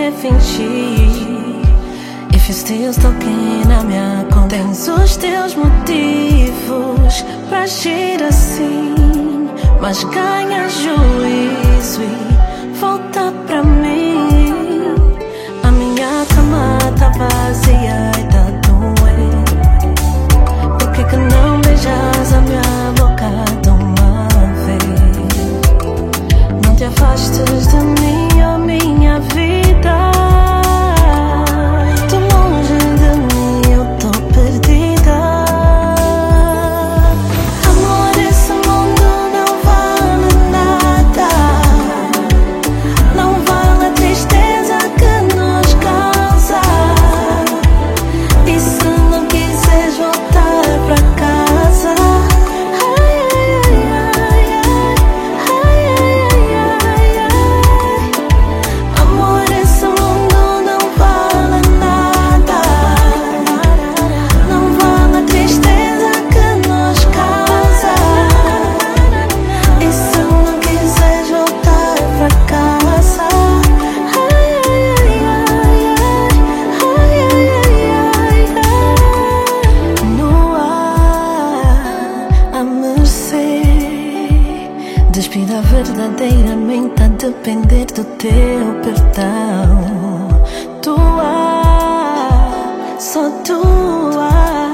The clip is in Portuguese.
é fingir. If you're still stuck na minha conta, tens os teus motivos pra agir assim, mas ganha juízo e volta pra mim. A minha cama tá vazia e tá doendo. Por que não beijas a minha boca de uma vez? Não te afastes de mim, oh minha vida. Tô longe de mim, eu tô perdida. Amor, esse mundo não vale nada. Não vale a tristeza que nos causa. E se não quiseres voltar pra casa, ai, ai, ai, ai, ai, ai, ai. Amor, esse mundo não vale nada. Não vale a tristeza que nos causa. E se não quiseres voltar pra casa, ai, ai, ai, ai, ai, ai, ai. No ar, a mercê. Despida verdadeiramente a depender do teu perdão. Tua, só tua.